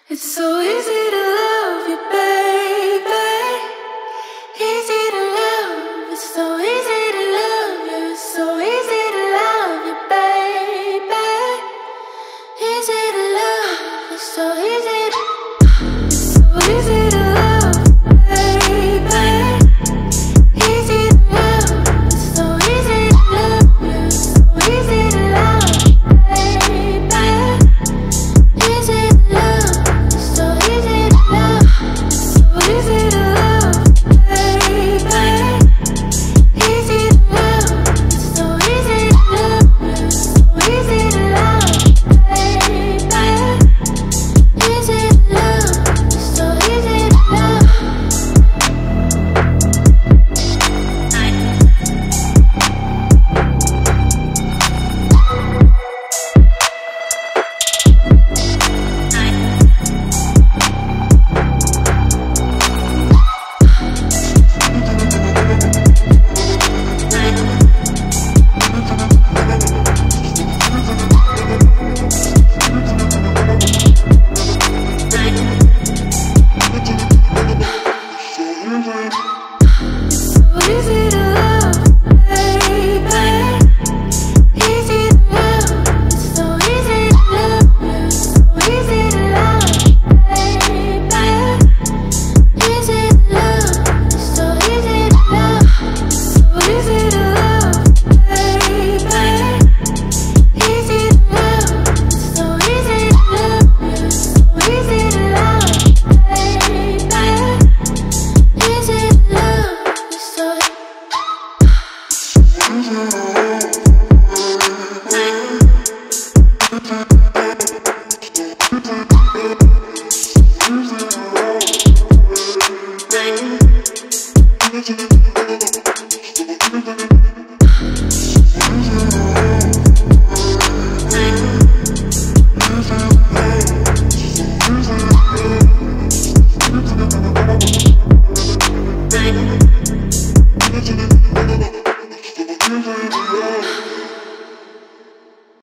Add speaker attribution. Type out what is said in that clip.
Speaker 1: It's so easy to love you, baby. Easy to love. It's so easy to love you. It's so easy to love you, baby. Easy to love. It's so easy. It's so easy.